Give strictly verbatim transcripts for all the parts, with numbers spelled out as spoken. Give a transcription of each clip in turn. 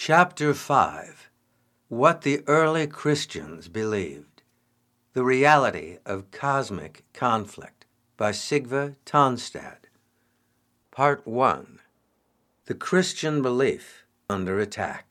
Chapter five. What the Early Christians Believed. The Reality of Cosmic Conflict by Sigve Tonstad. Part one. The Christian Belief Under Attack.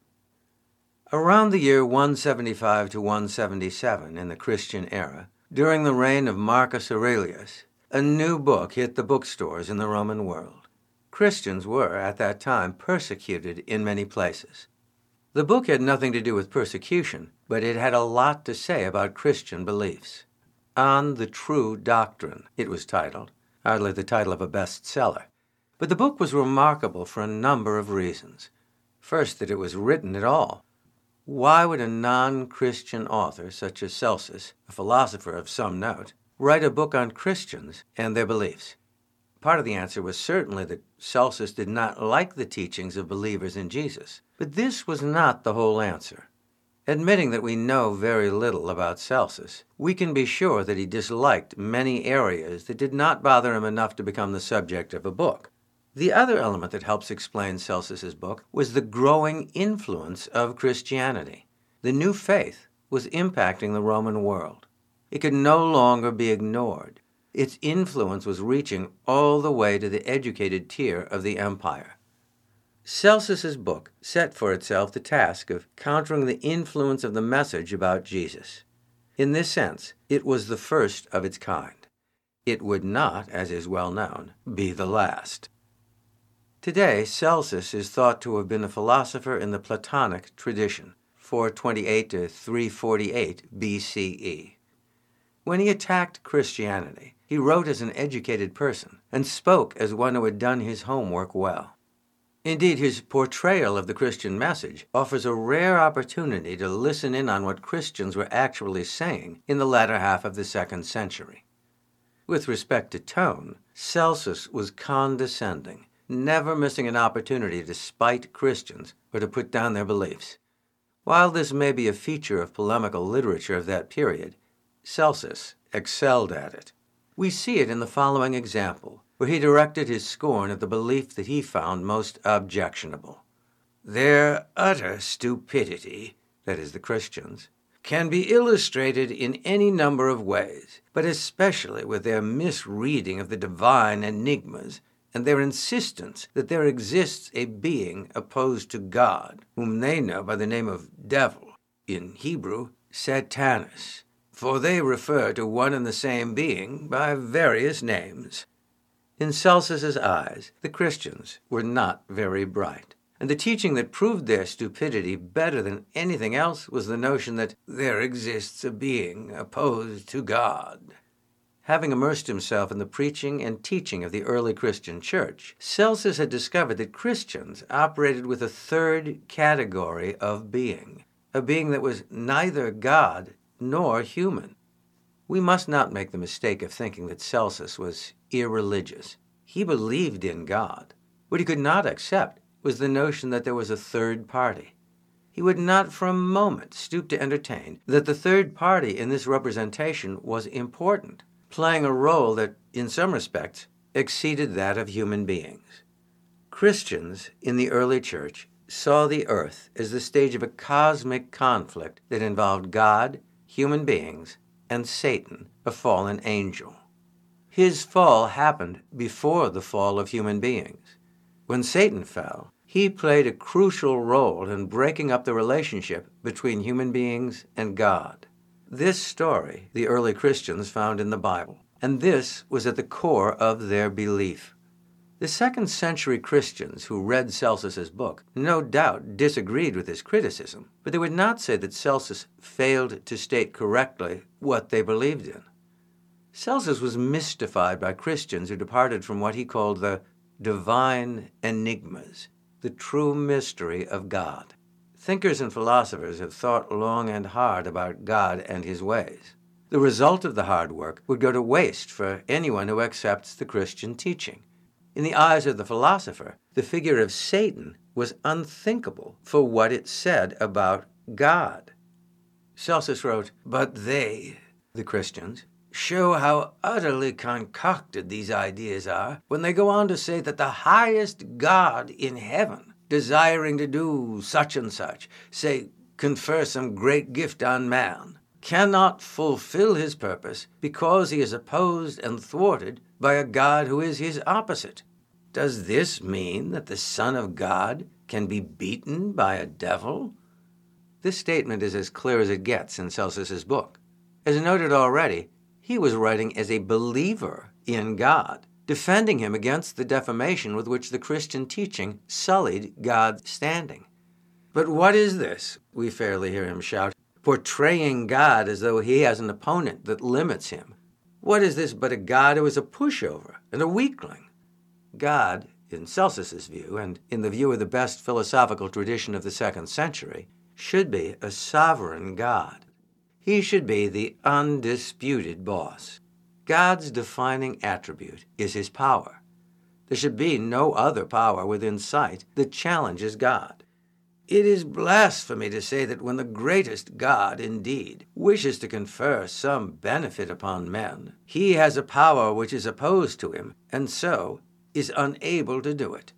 Around the year one seventy-five to one seventy-seven in the Christian era, during the reign of Marcus Aurelius, a new book hit the bookstores in the Roman world. Christians were, at that time, persecuted in many places. The book had nothing to do with persecution, but it had a lot to say about Christian beliefs. On the True Doctrine, it was titled, hardly the title of a bestseller. But the book was remarkable for a number of reasons. First, that it was written at all. Why would a non-Christian author, such as Celsus, a philosopher of some note, write a book on Christians and their beliefs? Part of the answer was certainly that Celsus did not like the teachings of believers in Jesus. But this was not the whole answer. Admitting that we know very little about Celsus, we can be sure that he disliked many areas that did not bother him enough to become the subject of a book. The other element that helps explain Celsus's book was the growing influence of Christianity. The new faith was impacting the Roman world. It could no longer be ignored. Its influence was reaching all the way to the educated tier of the empire. Celsus's book set for itself the task of countering the influence of the message about Jesus. In this sense, it was the first of its kind. It would not, as is well known, be the last. Today, Celsus is thought to have been a philosopher in the Platonic tradition, four twenty-eight to three forty-eight B C E. When he attacked Christianity, he wrote as an educated person and spoke as one who had done his homework well. Indeed, his portrayal of the Christian message offers a rare opportunity to listen in on what Christians were actually saying in the latter half of the second century. With respect to tone, Celsus was condescending, never missing an opportunity to spite Christians or to put down their beliefs. While this may be a feature of polemical literature of that period, Celsus excelled at it. We see it in the following example, where he directed his scorn at the belief that he found most objectionable. Their utter stupidity, that is the Christians, can be illustrated in any number of ways, but especially with their misreading of the divine enigmas and their insistence that there exists a being opposed to God, whom they know by the name of devil, in Hebrew, Satanas, for they refer to one and the same being by various names. In Celsus's eyes, the Christians were not very bright, and the teaching that proved their stupidity better than anything else was the notion that there exists a being opposed to God. Having immersed himself in the preaching and teaching of the early Christian church, Celsus had discovered that Christians operated with a third category of being, a being that was neither God nor human. We must not make the mistake of thinking that Celsus was irreligious. He believed in God. What he could not accept was the notion that there was a third party. He would not for a moment stoop to entertain that the third party in this representation was important, playing a role that, in some respects, exceeded that of human beings. Christians in the early church saw the earth as the stage of a cosmic conflict that involved God, human beings, and Satan, a fallen angel. His fall happened before the fall of human beings. When Satan fell, he played a crucial role in breaking up the relationship between human beings and God. This story the early Christians found in the Bible, and this was at the core of their belief. The second century Christians who read Celsus's book no doubt disagreed with his criticism, but they would not say that Celsus failed to state correctly what they believed in. Celsus was mystified by Christians who departed from what he called the divine enigmas, the true mystery of God. Thinkers and philosophers have thought long and hard about God and his ways. The result of the hard work would go to waste for anyone who accepts the Christian teaching. In the eyes of the philosopher, the figure of Satan was unthinkable for what it said about God. Celsus wrote, "But they, the Christians, show how utterly concocted these ideas are when they go on to say that the highest God in heaven desiring to do such and such, say, confer some great gift on man, cannot fulfill his purpose because he is opposed and thwarted by a God who is his opposite. Does this mean that the Son of God can be beaten by a devil? This statement is as clear as it gets in Celsus's book. As noted already, he was writing as a believer in God, defending him against the defamation with which the Christian teaching sullied God's standing. But what is this, we fairly hear him shout, portraying God as though he has an opponent that limits him? What is this but a God who is a pushover and a weakling? God, in Celsus's view, and in the view of the best philosophical tradition of the second century, should be a sovereign God. He should be the undisputed boss. God's defining attribute is his power. There should be no other power within sight that challenges God. It is blasphemy to say that when the greatest God, indeed, wishes to confer some benefit upon men, he has a power which is opposed to him, and so is unable to do it.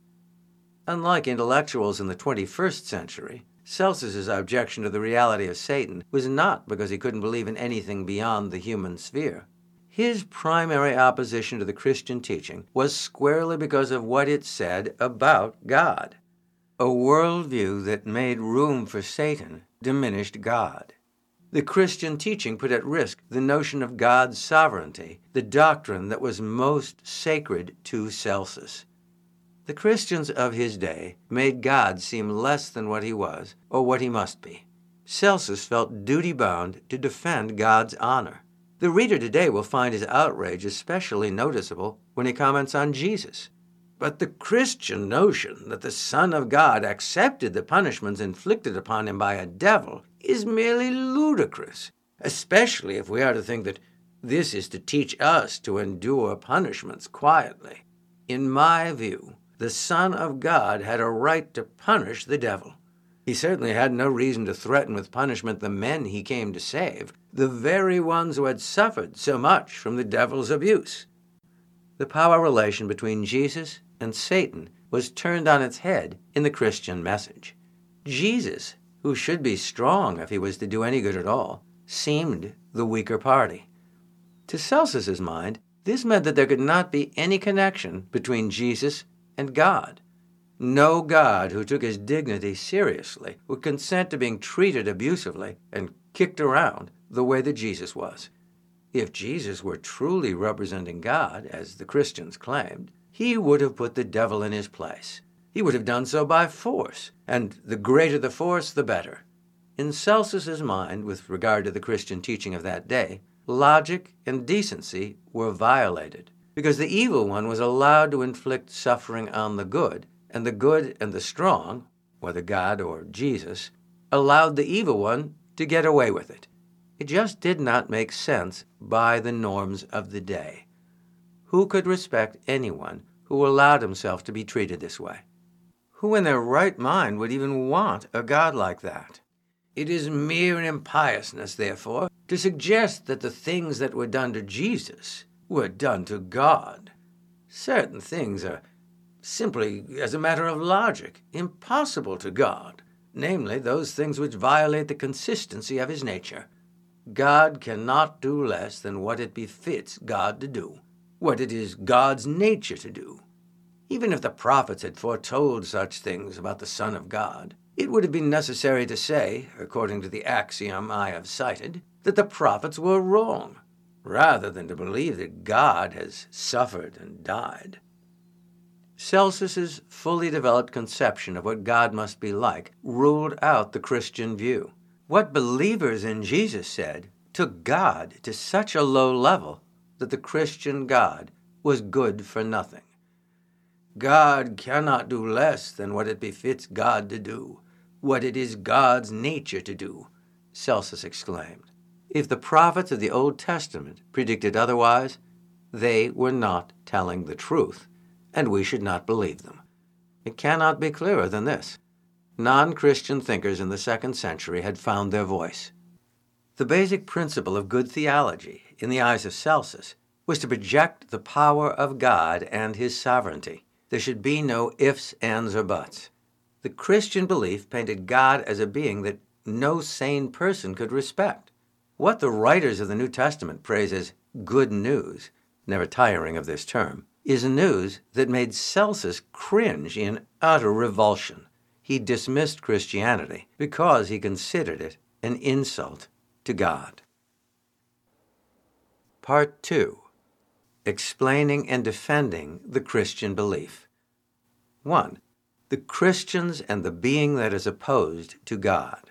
Unlike intellectuals in the twenty-first century, Celsus's objection to the reality of Satan was not because he couldn't believe in anything beyond the human sphere. His primary opposition to the Christian teaching was squarely because of what it said about God. A worldview that made room for Satan diminished God. The Christian teaching put at risk the notion of God's sovereignty, the doctrine that was most sacred to Celsus. The Christians of his day made God seem less than what he was or what he must be. Celsus felt duty-bound to defend God's honor. The reader today will find his outrage especially noticeable when he comments on Jesus. But the Christian notion that the Son of God accepted the punishments inflicted upon him by a devil is merely ludicrous, especially if we are to think that this is to teach us to endure punishments quietly. In my view, the Son of God had a right to punish the devil. He certainly had no reason to threaten with punishment the men he came to save, the very ones who had suffered so much from the devil's abuse. The power relation between Jesus and Satan was turned on its head in the Christian message. Jesus, who should be strong if he was to do any good at all, seemed the weaker party. To Celsus's mind, this meant that there could not be any connection between Jesus and God. No God who took his dignity seriously would consent to being treated abusively and kicked around the way that Jesus was. If Jesus were truly representing God, as the Christians claimed, he would have put the devil in his place. He would have done so by force, and the greater the force, the better. In Celsus's mind, with regard to the Christian teaching of that day, logic and decency were violated, because the evil one was allowed to inflict suffering on the good, and the good and the strong, whether God or Jesus, allowed the evil one to get away with it. It just did not make sense by the norms of the day. Who could respect anyone who allowed himself to be treated this way? Who in their right mind would even want a God like that? It is mere impiousness, therefore, to suggest that the things that were done to Jesus were done to God. Certain things are simply, as a matter of logic, impossible to God, namely those things which violate the consistency of his nature. God cannot do less than what it befits God to do, what it is God's nature to do. Even if the prophets had foretold such things about the Son of God, it would have been necessary to say, according to the axiom I have cited, that the prophets were wrong, rather than to believe that God has suffered and died. Celsus's fully developed conception of what God must be like ruled out the Christian view. What believers in Jesus said took God to such a low level that the Christian God was good for nothing. God cannot do less than what it befits God to do, what it is God's nature to do, Celsus exclaimed. If the prophets of the Old Testament predicted otherwise, they were not telling the truth, and we should not believe them. It cannot be clearer than this. Non-Christian thinkers in the second century had found their voice. The basic principle of good theology, in the eyes of Celsus, was to project the power of God and his sovereignty. There should be no ifs, ands, or buts. The Christian belief painted God as a being that no sane person could respect. What the writers of the New Testament praise as good news, never tiring of this term, is news that made Celsus cringe in utter revulsion. He dismissed Christianity because he considered it an insult to God. Part two. Explaining and defending the Christian belief. one. The Christians and the being that is opposed to God.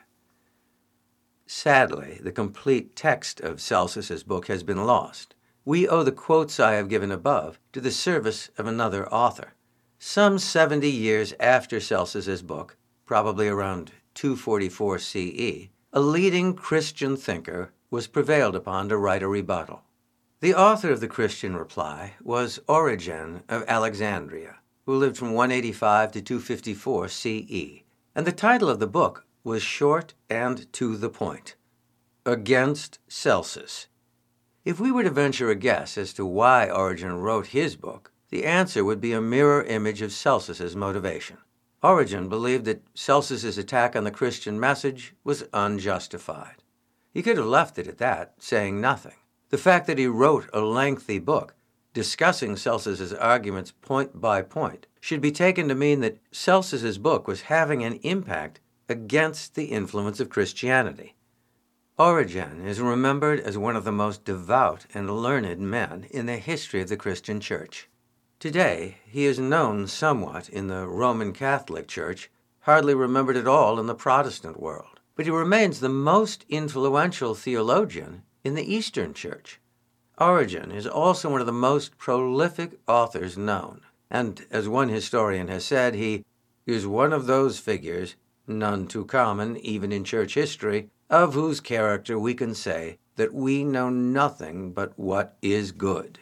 Sadly, the complete text of Celsus's book has been lost. We owe the quotes I have given above to the service of another author. Some seventy years after Celsus's book, probably around two forty-four C E, a leading Christian thinker was prevailed upon to write a rebuttal. The author of the Christian reply was Origen of Alexandria, who lived from one eighty-five to two fifty-four C E, and the title of the book was short and to the point: Against Celsus. If we were to venture a guess as to why Origen wrote his book, the answer would be a mirror image of Celsus's motivation. Origen believed that Celsus's attack on the Christian message was unjustified. He could have left it at that, saying nothing. The fact that he wrote a lengthy book discussing Celsus's arguments point by point should be taken to mean that Celsus's book was having an impact against the influence of Christianity. Origen is remembered as one of the most devout and learned men in the history of the Christian Church. Today, he is known somewhat in the Roman Catholic Church, hardly remembered at all in the Protestant world, but he remains the most influential theologian in the Eastern Church. Origen is also one of the most prolific authors known, and as one historian has said, he is one of those figures, none too common even in church history, of whose character we can say that we know nothing but what is good.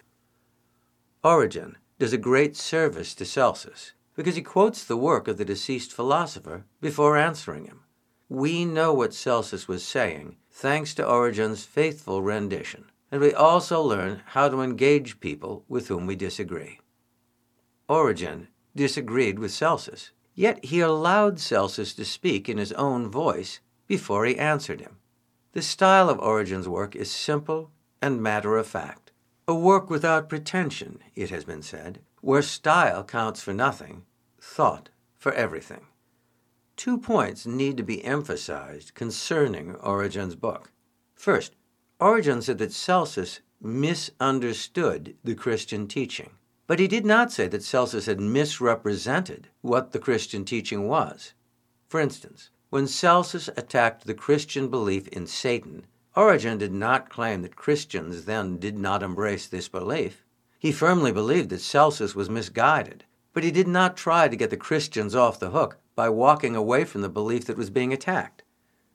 Origen does a great service to Celsus because he quotes the work of the deceased philosopher before answering him. We know what Celsus was saying thanks to Origen's faithful rendition, and we also learn how to engage people with whom we disagree. Origen disagreed with Celsus, yet he allowed Celsus to speak in his own voice before he answered him. The style of Origen's work is simple and matter-of-fact. A work without pretension, it has been said, where style counts for nothing, thought for everything. Two points need to be emphasized concerning Origen's book. First, Origen said that Celsus misunderstood the Christian teaching, but he did not say that Celsus had misrepresented what the Christian teaching was. For instance, when Celsus attacked the Christian belief in Satan, Origen did not claim that Christians then did not embrace this belief. He firmly believed that Celsus was misguided, but he did not try to get the Christians off the hook by walking away from the belief that was being attacked.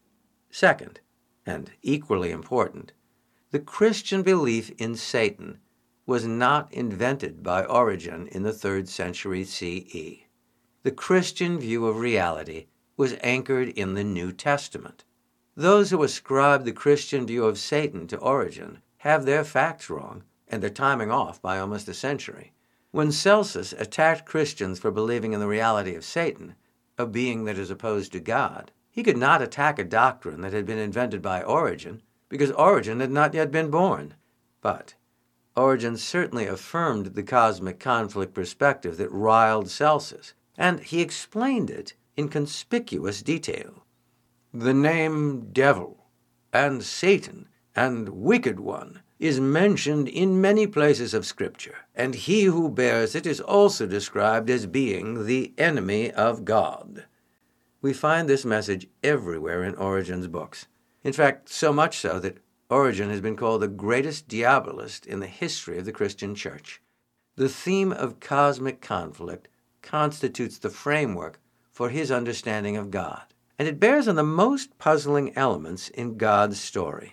Second, and equally important, the Christian belief in Satan was not invented by Origen in the third century C E. The Christian view of reality was anchored in the New Testament. Those who ascribe the Christian view of Satan to Origen have their facts wrong and their timing off by almost a century. When Celsus attacked Christians for believing in the reality of Satan, a being that is opposed to God, he could not attack a doctrine that had been invented by Origen because Origen had not yet been born. But Origen certainly affirmed the cosmic conflict perspective that riled Celsus, and he explained it in conspicuous detail. The name devil and Satan and wicked one is mentioned in many places of Scripture, and he who bears it is also described as being the enemy of God. We find this message everywhere in Origen's books. In fact, so much so that Origen has been called the greatest diabolist in the history of the Christian Church. The theme of cosmic conflict constitutes the framework for his understanding of God, and it bears on the most puzzling elements in God's story.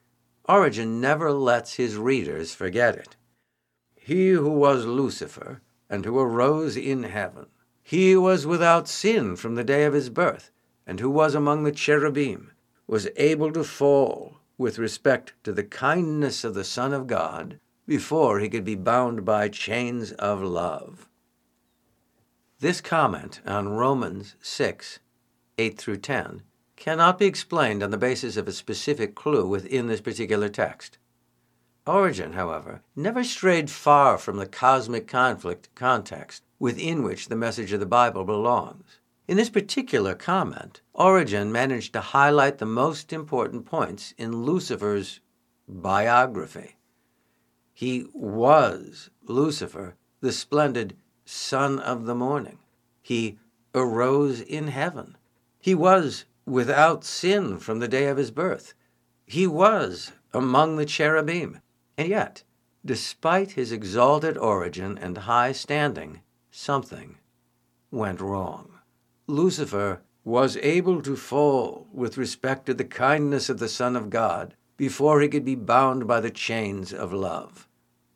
Origen never lets his readers forget it. He who was Lucifer, and who arose in heaven, he who was without sin from the day of his birth, and who was among the cherubim, was able to fall with respect to the kindness of the Son of God before he could be bound by chains of love. This comment on Romans six, eight through ten cannot be explained on the basis of a specific clue within this particular text. Origen, however, never strayed far from the cosmic conflict context within which the message of the Bible belongs. In this particular comment, Origen managed to highlight the most important points in Lucifer's biography. He was Lucifer, the splendid son of the morning. He arose in heaven. He was without sin from the day of his birth. He was among the cherubim. And yet, despite his exalted origin and high standing, something went wrong. Lucifer was able to fall with respect to the kindness of the Son of God before he could be bound by the chains of love.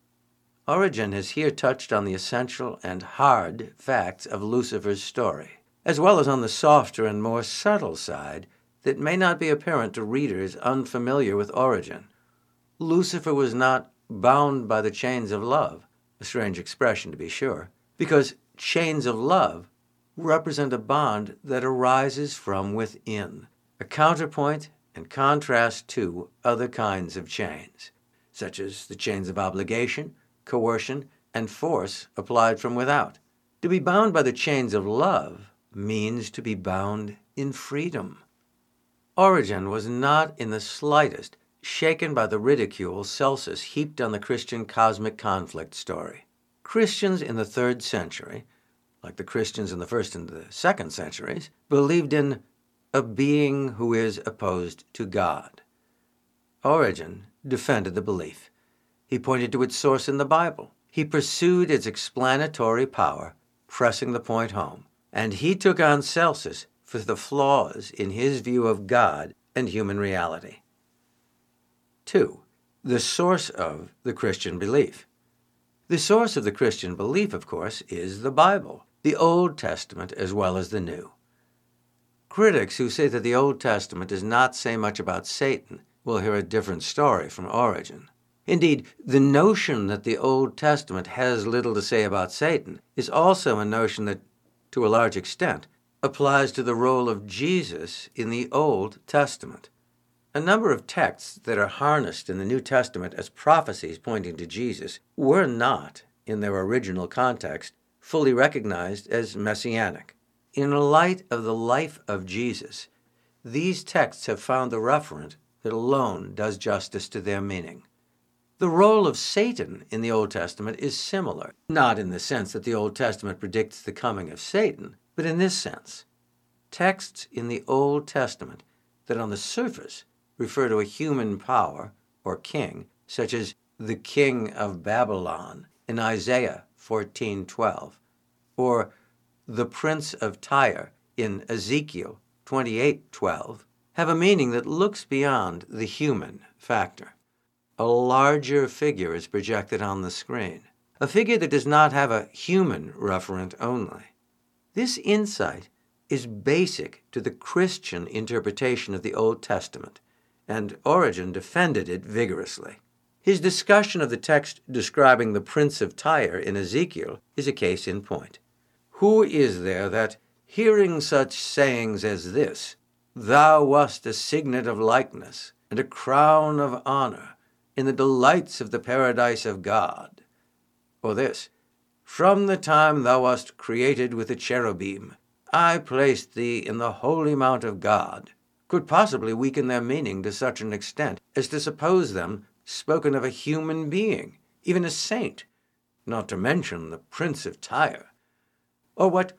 Origen has here touched on the essential and hard facts of Lucifer's story, as well as on the softer and more subtle side that may not be apparent to readers unfamiliar with Origen. Lucifer was not bound by the chains of love, a strange expression to be sure, because chains of love represent a bond that arises from within, a counterpoint and contrast to other kinds of chains, such as the chains of obligation, coercion, and force applied from without. To be bound by the chains of love means to be bound in freedom. Origen was not in the slightest shaken by the ridicule Celsus heaped on the Christian cosmic conflict story. Christians in the third century, like the Christians in the first and the second centuries, believed in a being who is opposed to God. Origen defended the belief. He pointed to its source in the Bible. He pursued its explanatory power, pressing the point home. And he took on Celsus for the flaws in his view of God and human reality. Two, the source of the Christian belief. The source of the Christian belief, of course, is the Bible, the Old Testament as well as the New. Critics who say that the Old Testament does not say much about Satan will hear a different story from Origen. Indeed, the notion that the Old Testament has little to say about Satan is also a notion that, to a large extent, applies to the role of Jesus in the Old Testament. A number of texts that are harnessed in the New Testament as prophecies pointing to Jesus were not, in their original context, fully recognized as messianic. In light of the life of Jesus, these texts have found the referent that alone does justice to their meaning. The role of Satan in the Old Testament is similar, not in the sense that the Old Testament predicts the coming of Satan, but in this sense. Texts in the Old Testament that on the surface refer to a human power or king, such as the king of Babylon in Isaiah fourteen twelve, or the prince of Tyre in Ezekiel twenty-eight twelve, have a meaning that looks beyond the human factor. A larger figure is projected on the screen, a figure that does not have a human referent only. This insight is basic to the Christian interpretation of the Old Testament, and Origen defended it vigorously. His discussion of the text describing the prince of Tyre in Ezekiel is a case in point. Who is there that, hearing such sayings as this, thou wast a signet of likeness and a crown of honor in the delights of the paradise of God? Or this, from the time thou wast created with the cherubim, I placed thee in the holy mount of God, could possibly weaken their meaning to such an extent as to suppose them spoken of a human being, even a saint, not to mention the prince of Tyre. Or what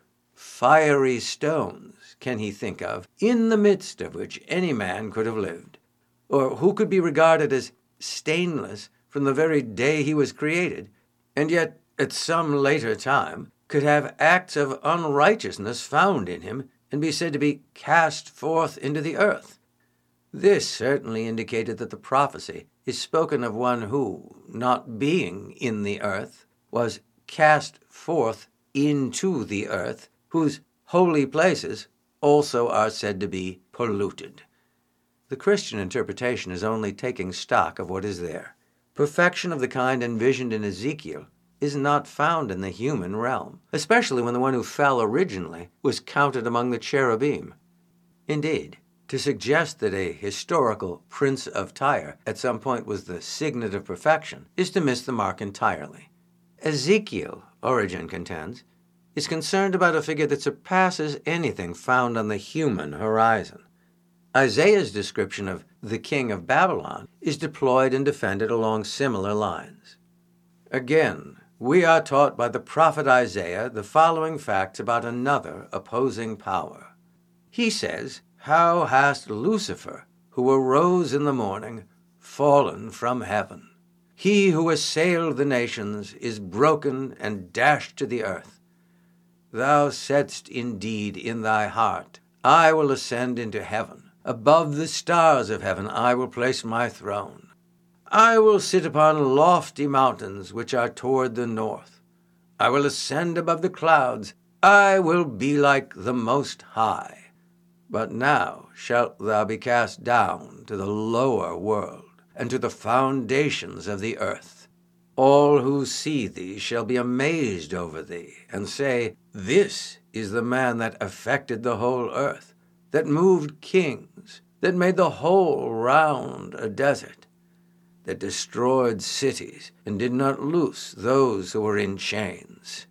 fiery stones can he think of, in the midst of which any man could have lived? Or who could be regarded as stainless from the very day he was created, and yet at some later time could have acts of unrighteousness found in him and be said to be cast forth into the earth? This certainly indicated that the prophecy is spoken of one who, not being in the earth, was cast forth into the earth, whose holy places also are said to be polluted. The Christian interpretation is only taking stock of what is there. Perfection of the kind envisioned in Ezekiel is not found in the human realm, especially when the one who fell originally was counted among the cherubim. Indeed, to suggest that a historical prince of Tyre at some point was the signet of perfection is to miss the mark entirely. Ezekiel, Origen contends, is concerned about a figure that surpasses anything found on the human horizon. Isaiah's description of the king of Babylon is deployed and defended along similar lines. Again, we are taught by the prophet Isaiah the following facts about another opposing power. He says, "How hast Lucifer, who arose in the morning, fallen from heaven? He who assailed the nations is broken and dashed to the earth. Thou saidst indeed in thy heart, I will ascend into heaven. Above the stars of heaven I will place my throne. I will sit upon lofty mountains which are toward the north. I will ascend above the clouds. I will be like the Most High. But now shalt thou be cast down to the lower world, and to the foundations of the earth. All who see thee shall be amazed over thee, and say, This is the man that affected the whole earth, that moved kings, that made the whole round a desert, that destroyed cities, and did not loose those who were in chains."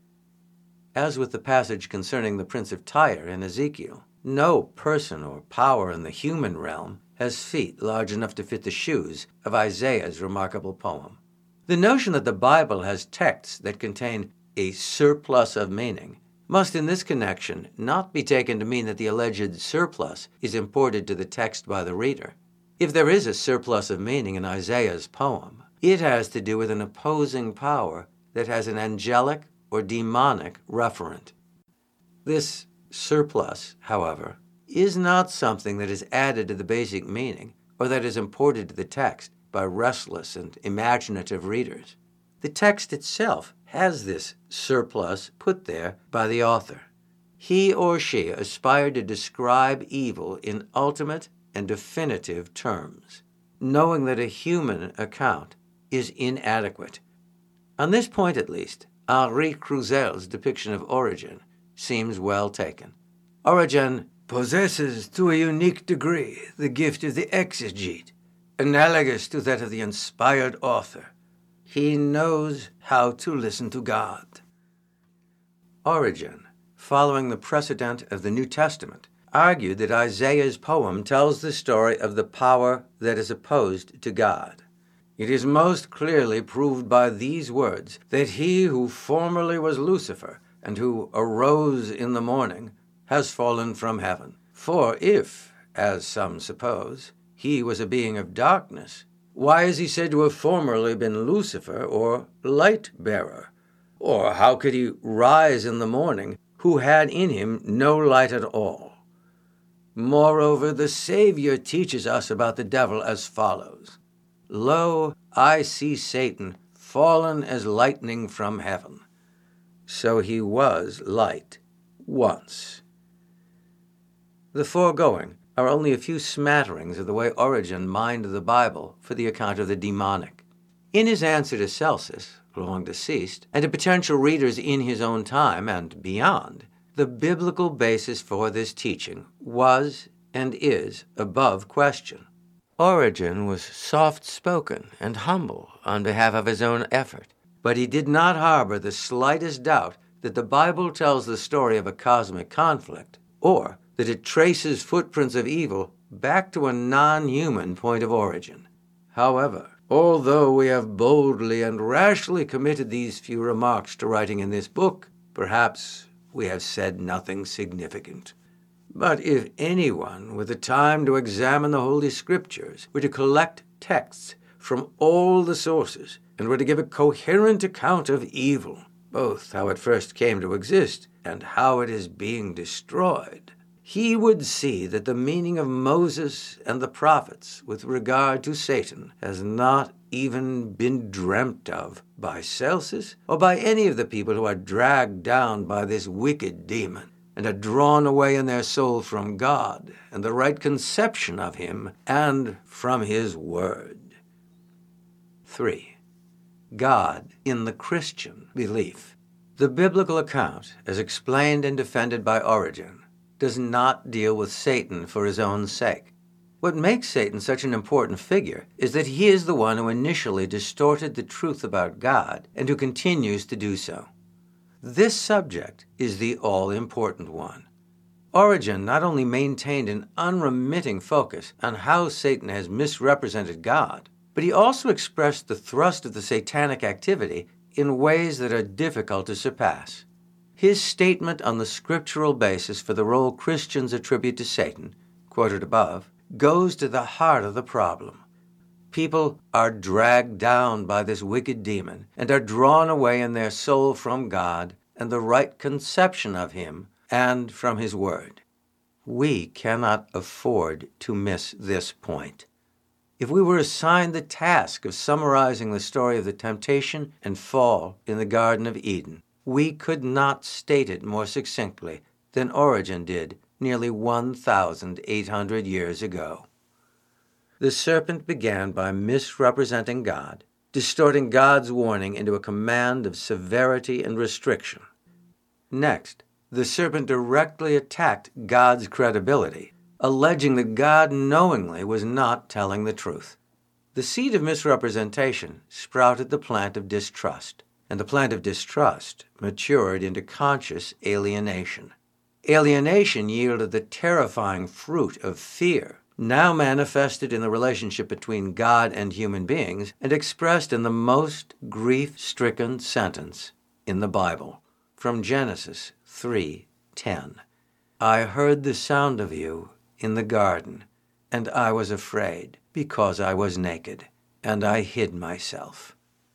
As with the passage concerning the prince of Tyre in Ezekiel, no person or power in the human realm has feet large enough to fit the shoes of Isaiah's remarkable poem. The notion that the Bible has texts that contain a surplus of meaning must in this connection not be taken to mean that the alleged surplus is imported to the text by the reader. If there is a surplus of meaning in Isaiah's poem, it has to do with an opposing power that has an angelic or demonic referent. This surplus, however, is not something that is added to the basic meaning or that is imported to the text by restless and imaginative readers. The text itself has this surplus put there by the author. He or she aspired to describe evil in ultimate and definitive terms, knowing that a human account is inadequate. On this point, at least, Henri Crouzel's depiction of Origen seems well taken. Origen possesses to a unique degree the gift of the exegete, analogous to that of the inspired author. He knows how to listen to God. Origen, following the precedent of the New Testament, argued that Isaiah's poem tells the story of the power that is opposed to God. It is most clearly proved by these words that he who formerly was Lucifer and who arose in the morning has fallen from heaven. For if, as some suppose, he was a being of darkness, why is he said to have formerly been Lucifer or light-bearer? Or how could he rise in the morning who had in him no light at all? Moreover, the Savior teaches us about the devil as follows. Lo, I see Satan fallen as lightning from heaven. So he was light once. The foregoing are only a few smatterings of the way Origen mined the Bible for the account of the demonic. In his answer to Celsus, long deceased, and to potential readers in his own time and beyond, the biblical basis for this teaching was and is above question. Origen was soft-spoken and humble on behalf of his own effort, but he did not harbor the slightest doubt that the Bible tells the story of a cosmic conflict, or that it traces footprints of evil back to a non-human point of origin. However, although we have boldly and rashly committed these few remarks to writing in this book, perhaps we have said nothing significant. But if anyone with the time to examine the Holy Scriptures were to collect texts from all the sources and were to give a coherent account of evil, both how it first came to exist and how it is being destroyed, he would see that the meaning of Moses and the prophets with regard to Satan has not even been dreamt of by Celsus or by any of the people who are dragged down by this wicked demon and are drawn away in their soul from God and the right conception of him and from his word. Three. God in the Christian belief. The biblical account, as explained and defended by Origen, does not deal with Satan for his own sake. What makes Satan such an important figure is that he is the one who initially distorted the truth about God and who continues to do so. This subject is the all-important one. Origen not only maintained an unremitting focus on how Satan has misrepresented God, but he also expressed the thrust of the satanic activity in ways that are difficult to surpass. His statement on the scriptural basis for the role Christians attribute to Satan, quoted above, goes to the heart of the problem. People are dragged down by this wicked demon and are drawn away in their soul from God and the right conception of him and from his word. We cannot afford to miss this point. If we were assigned the task of summarizing the story of the temptation and fall in the Garden of Eden, we could not state it more succinctly than Origen did nearly one thousand eight hundred years ago. The serpent began by misrepresenting God, distorting God's warning into a command of severity and restriction. Next, the serpent directly attacked God's credibility, alleging that God knowingly was not telling the truth. The seed of misrepresentation sprouted the plant of distrust, and the plant of distrust matured into conscious alienation. Alienation yielded the terrifying fruit of fear, now manifested in the relationship between God and human beings and expressed in the most grief-stricken sentence in the Bible, from Genesis three ten. I heard the sound of you in the garden, and I was afraid, because I was naked, and I hid myself.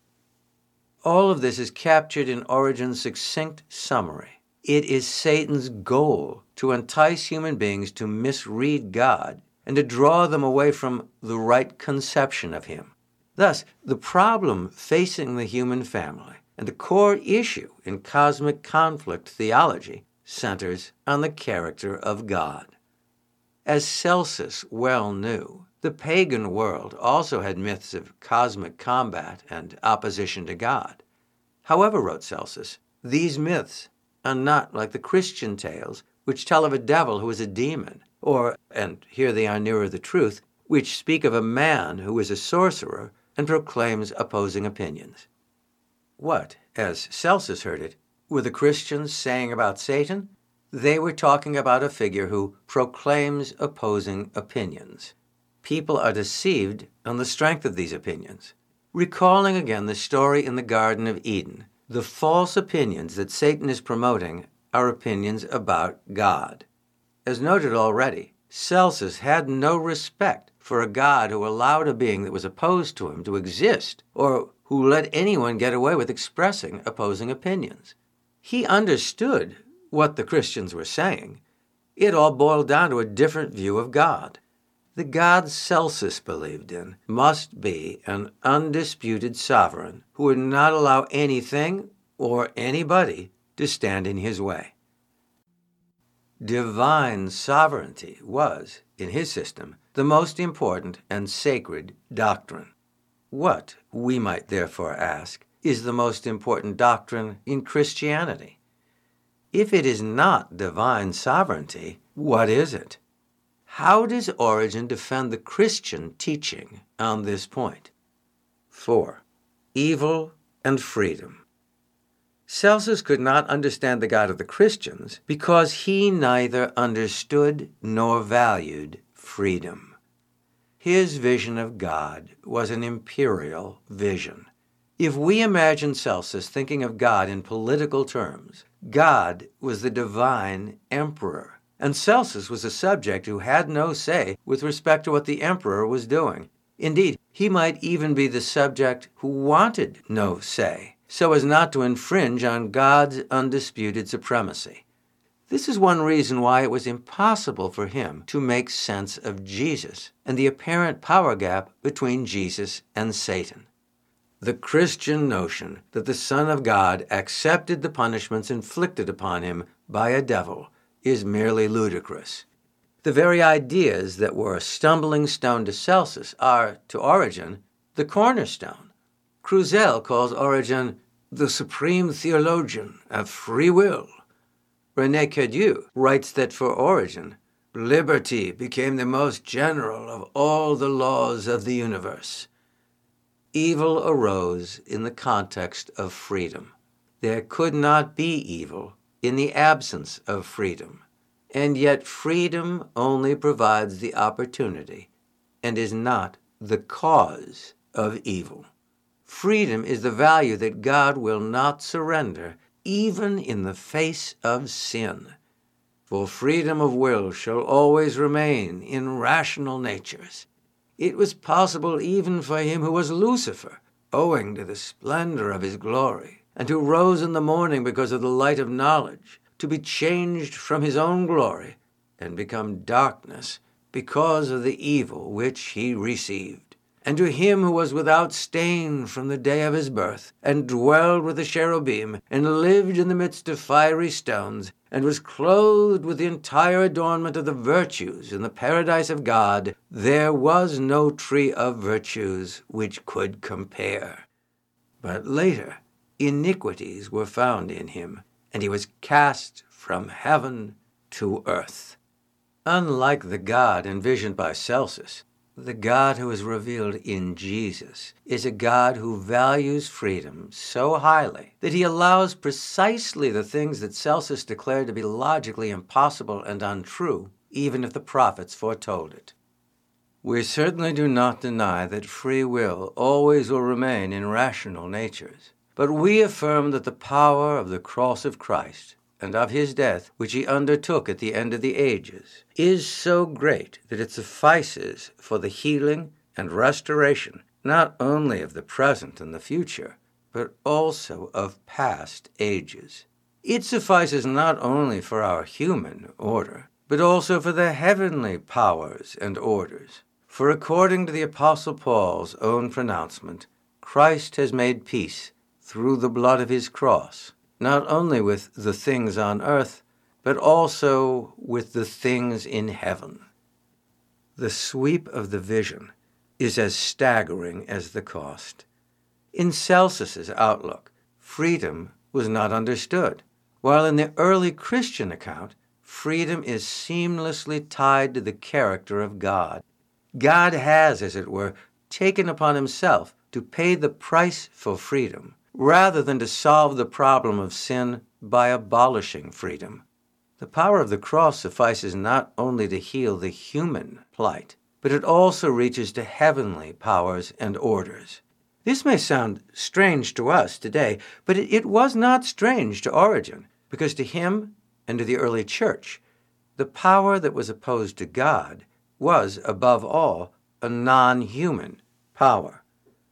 All of this is captured in Origen's succinct summary. It is Satan's goal to entice human beings to misread God and to draw them away from the right conception of him. Thus, the problem facing the human family and the core issue in cosmic conflict theology centers on the character of God. As Celsus well knew, the pagan world also had myths of cosmic combat and opposition to God. However, wrote Celsus, these myths are not like the Christian tales, which tell of a devil who is a demon, or, and here they are nearer the truth, which speak of a man who is a sorcerer and proclaims opposing opinions. What, as Celsus heard it, were the Christians saying about Satan? They were talking about a figure who proclaims opposing opinions. People are deceived on the strength of these opinions. Recalling again the story in the Garden of Eden, the false opinions that Satan is promoting are opinions about God. As noted already, Celsus had no respect for a God who allowed a being that was opposed to him to exist, or who let anyone get away with expressing opposing opinions. He understood what the Christians were saying. It all boiled down to a different view of God. The God Celsus believed in must be an undisputed sovereign who would not allow anything or anybody to stand in his way. Divine sovereignty was, in his system, the most important and sacred doctrine. What, we might therefore ask, is the most important doctrine in Christianity? If it is not divine sovereignty, what is it? How does Origen defend the Christian teaching on this point? Four. Evil and freedom. Celsus could not understand the God of the Christians because he neither understood nor valued freedom. His vision of God was an imperial vision. If we imagine Celsus thinking of God in political terms, God was the divine emperor, and Celsus was a subject who had no say with respect to what the emperor was doing. Indeed, he might even be the subject who wanted no say, so as not to infringe on God's undisputed supremacy. This is one reason why it was impossible for him to make sense of Jesus and the apparent power gap between Jesus and Satan. The Christian notion that the Son of God accepted the punishments inflicted upon him by a devil is merely ludicrous. The very ideas that were a stumbling stone to Celsus are, to Origen, the cornerstone. Cruzel calls Origen the supreme theologian of free will. René Cadieux writes that for Origen, liberty became the most general of all the laws of the universe. Evil arose in the context of freedom. There could not be evil in the absence of freedom, and yet freedom only provides the opportunity and is not the cause of evil. Freedom is the value that God will not surrender, even in the face of sin. For freedom of will shall always remain in rational natures. It was possible even for him who was Lucifer, owing to the splendor of his glory, and who rose in the morning because of the light of knowledge, to be changed from his own glory and become darkness because of the evil which he received. And to him who was without stain from the day of his birth, and dwelled with the cherubim, and lived in the midst of fiery stones, and was clothed with the entire adornment of the virtues in the paradise of God, there was no tree of virtues which could compare. But later, iniquities were found in him, and he was cast from heaven to earth. Unlike the God envisioned by Celsus, the God who is revealed in Jesus is a God who values freedom so highly that he allows precisely the things that Celsus declared to be logically impossible and untrue, even if the prophets foretold it. We certainly do not deny that free will always will remain in rational natures, but we affirm that the power of the cross of Christ and of his death, which he undertook at the end of the ages, is so great that it suffices for the healing and restoration not only of the present and the future, but also of past ages. It suffices not only for our human order, but also for the heavenly powers and orders. For according to the Apostle Paul's own pronouncement, Christ has made peace through the blood of his cross, not only with the things on earth, but also with the things in heaven. The sweep of the vision is as staggering as the cost. In Celsus's outlook, freedom was not understood, while in the early Christian account, freedom is seamlessly tied to the character of God. God has, as it were, taken upon himself to pay the price for freedom, rather than to solve the problem of sin by abolishing freedom. The power of the cross suffices not only to heal the human plight, but it also reaches to heavenly powers and orders. This may sound strange to us today, but it, it was not strange to Origen, because to him and to the early church, the power that was opposed to God was, above all, a non-human power.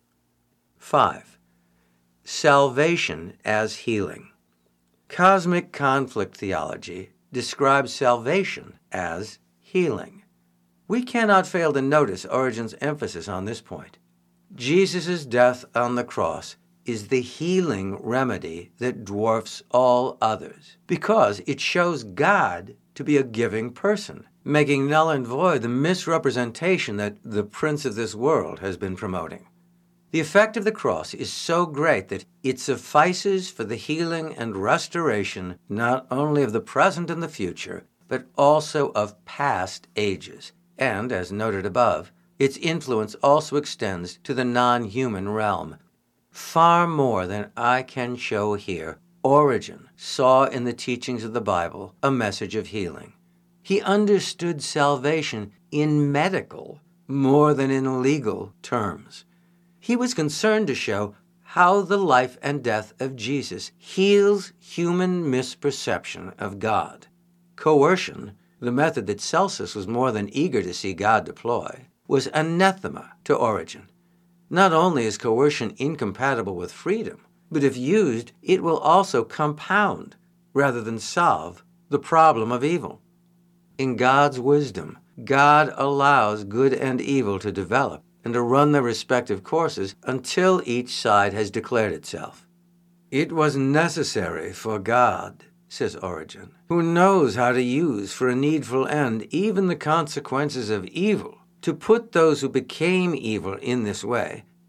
Five. Salvation as healing. Cosmic conflict theology describes salvation as healing. We cannot fail to notice Origen's emphasis on this point. Jesus' death on the cross is the healing remedy that dwarfs all others, because it shows God to be a giving person, making null and void the misrepresentation that the prince of this world has been promoting. The effect of the cross is so great that it suffices for the healing and restoration not only of the present and the future, but also of past ages. And, as noted above, its influence also extends to the non-human realm. Far more than I can show here, Origen saw in the teachings of the Bible a message of healing. He understood salvation in medical more than in legal terms. He was concerned to show how the life and death of Jesus heals human misperception of God. Coercion, the method that Celsus was more than eager to see God deploy, was anathema to Origen. Not only is coercion incompatible with freedom, but if used, it will also compound, rather than solve, the problem of evil. In God's wisdom, God allows good and evil to develop and to run their respective courses until each side has declared itself. It was necessary for God, says Origen, who knows how to use for a needful end even the consequences of evil, to put those who became evil in this way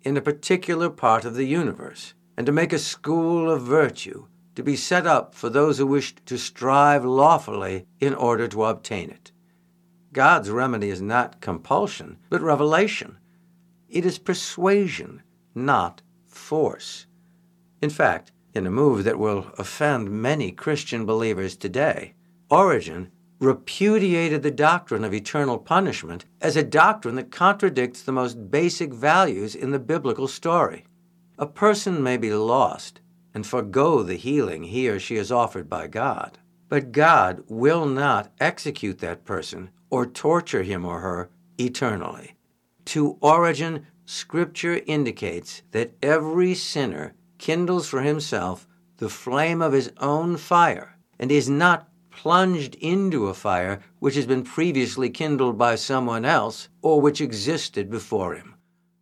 in a particular part of the universe, and to make a school of virtue to be set up for those who wished to strive lawfully in order to obtain it. God's remedy is not compulsion, but revelation. It is persuasion, not force. In fact, in a move that will offend many Christian believers today, Origen repudiated the doctrine of eternal punishment as a doctrine that contradicts the most basic values in the biblical story. A person may be lost and forgo the healing he or she is offered by God, but God will not execute that person or torture him or her eternally. To Origen, Scripture indicates that every sinner kindles for himself the flame of his own fire and is not plunged into a fire which has been previously kindled by someone else or which existed before him.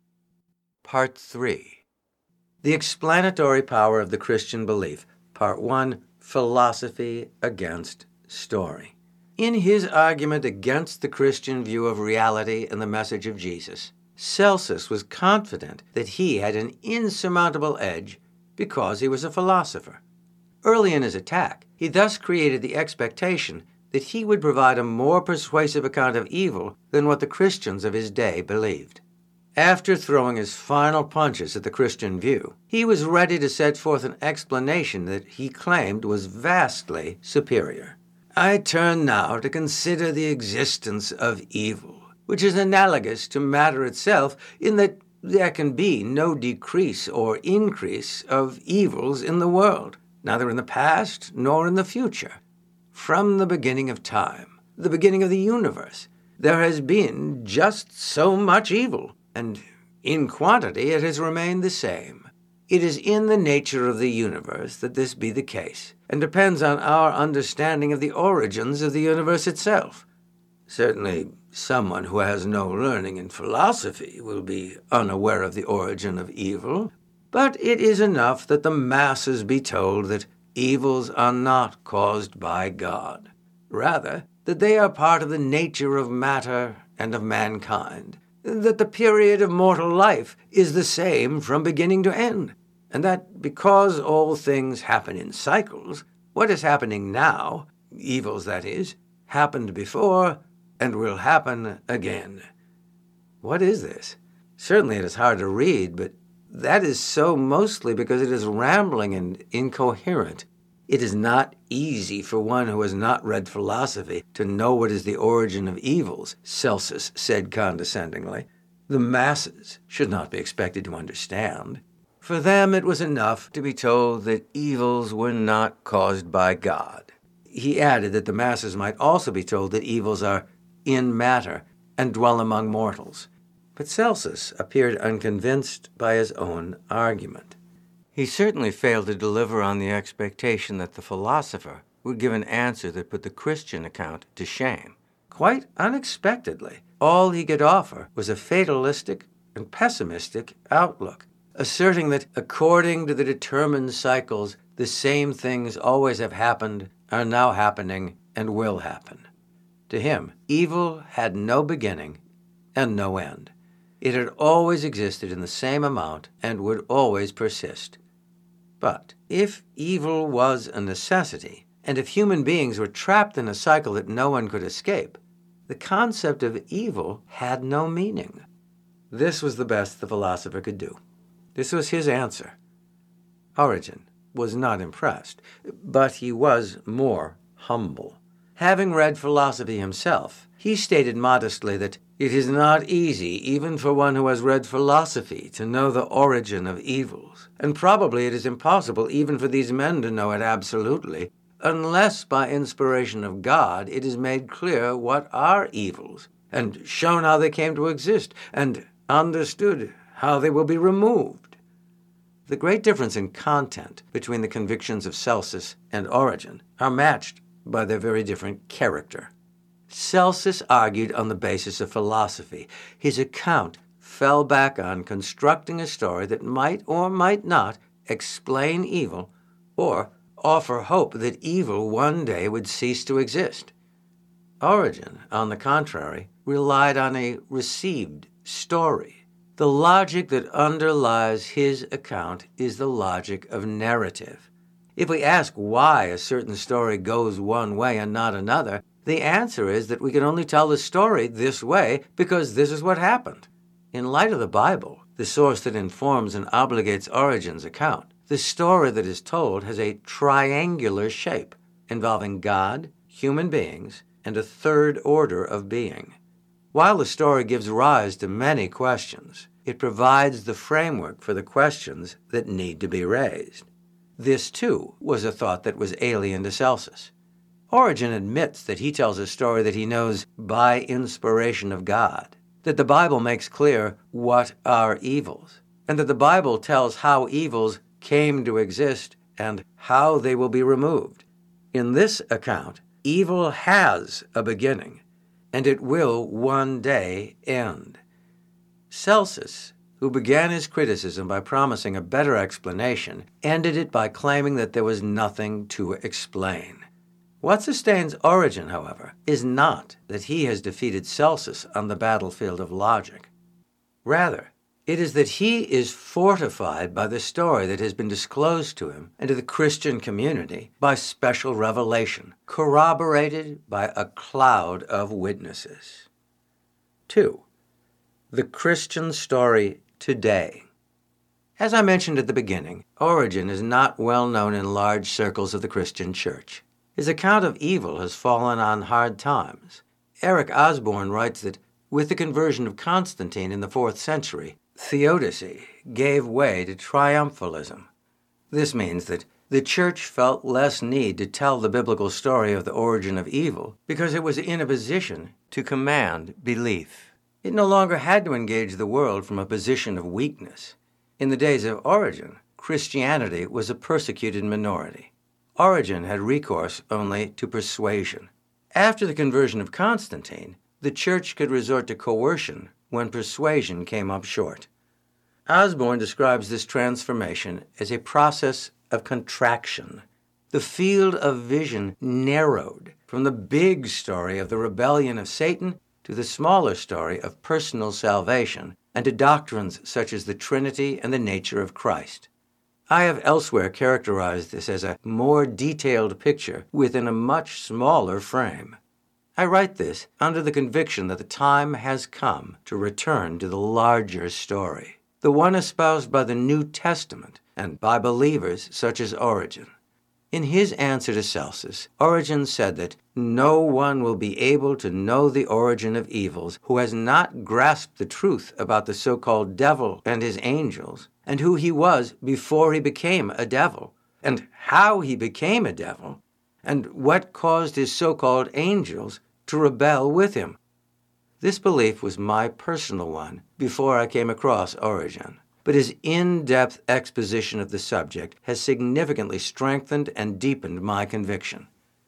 Part three. The explanatory power of the Christian belief. Part one. Philosophy against story. In his argument against the Christian view of reality and the message of Jesus, Celsus was confident that he had an insurmountable edge because he was a philosopher. Early in his attack, he thus created the expectation that he would provide a more persuasive account of evil than what the Christians of his day believed. After throwing his final punches at the Christian view, he was ready to set forth an explanation that he claimed was vastly superior. I turn now to consider the existence of evil, which is analogous to matter itself in that there can be no decrease or increase of evils in the world, neither in the past nor in the future. From the beginning of time, the beginning of the universe, there has been just so much evil, and in quantity it has remained the same. It is in the nature of the universe that this be the case, and depends on our understanding of the origins of the universe itself. Certainly, someone who has no learning in philosophy will be unaware of the origin of evil, but it is enough that the masses be told that evils are not caused by God. Rather, that they are part of the nature of matter and of mankind, that the period of mortal life is the same from beginning to end, and that because all things happen in cycles, what is happening now, evils that is, happened before and will happen again. What is this? Certainly it is hard to read, but that is so mostly because it is rambling and incoherent. It is not easy for one who has not read philosophy to know what is the origin of evils, Celsus said condescendingly. The masses should not be expected to understand. For them it was enough to be told that evils were not caused by God. He added that the masses might also be told that evils are in matter and dwell among mortals. But Celsus appeared unconvinced by his own argument. He certainly failed to deliver on the expectation that the philosopher would give an answer that put the Christian account to shame. Quite unexpectedly, all he could offer was a fatalistic and pessimistic outlook, asserting that according to the determined cycles, the same things always have happened, are now happening, and will happen. To him, evil had no beginning and no end. It had always existed in the same amount and would always persist. But if evil was a necessity, and if human beings were trapped in a cycle that no one could escape, the concept of evil had no meaning. This was the best the philosopher could do. This was his answer. Origen was not impressed, but he was more humble. Having read philosophy himself, he stated modestly that it is not easy, even for one who has read philosophy, to know the origin of evils, and probably it is impossible even for these men to know it absolutely, unless by inspiration of God it is made clear what are evils, and shown how they came to exist, and understood how they will be removed. The great difference in content between the convictions of Celsus and Origen are matched by their very different character. Celsus argued on the basis of philosophy. His account fell back on constructing a story that might or might not explain evil or offer hope that evil one day would cease to exist. Origen, on the contrary, relied on a received story. The logic that underlies his account is the logic of narrative. If we ask why a certain story goes one way and not another, the answer is that we can only tell the story this way because this is what happened. In light of the Bible, the source that informs and obligates Origen's account, the story that is told has a triangular shape involving God, human beings, and a third order of being. While the story gives rise to many questions, it provides the framework for the questions that need to be raised. This, too, was a thought that was alien to Celsus. Origen admits that he tells a story that he knows by inspiration of God, that the Bible makes clear what are evils, and that the Bible tells how evils came to exist and how they will be removed. In this account, evil has a beginning, and it will one day end. Celsus, who began his criticism by promising a better explanation, ended it by claiming that there was nothing to explain. What sustains Origen, however, is not that he has defeated Celsus on the battlefield of logic. Rather, it is that he is fortified by the story that has been disclosed to him and to the Christian community by special revelation, corroborated by a cloud of witnesses. Two, the Christian story today. As I mentioned at the beginning, Origen is not well known in large circles of the Christian church. His account of evil has fallen on hard times. Eric Osborne writes that with the conversion of Constantine in the fourth century, theodicy gave way to triumphalism. This means that the church felt less need to tell the biblical story of the origin of evil because it was in a position to command belief. It no longer had to engage the world from a position of weakness. In the days of Origen, Christianity was a persecuted minority. Origen had recourse only to persuasion. After the conversion of Constantine, the church could resort to coercion when persuasion came up short. Osborne describes this transformation as a process of contraction. The field of vision narrowed from the big story of the rebellion of Satan to the smaller story of personal salvation and to doctrines such as the Trinity and the nature of Christ. I have elsewhere characterized this as a more detailed picture within a much smaller frame. I write this under the conviction that the time has come to return to the larger story, the one espoused by the New Testament and by believers such as Origen. In his answer to Celsus, Origen said that no one will be able to know the origin of evils who has not grasped the truth about the so-called devil and his angels, and who he was before he became a devil, and how he became a devil, and what caused his so-called angels to rebel with him. This belief was my personal one before I came across Origen, but his in-depth exposition of the subject has significantly strengthened and deepened my conviction.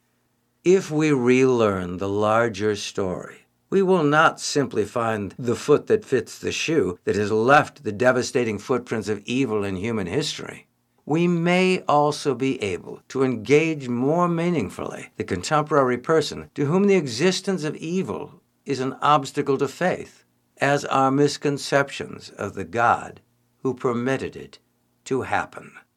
If we relearn the larger story, we will not simply find the foot that fits the shoe that has left the devastating footprints of evil in human history. We may also be able to engage more meaningfully the contemporary person to whom the existence of evil is an obstacle to faith, as are misconceptions of the God who permitted it to happen.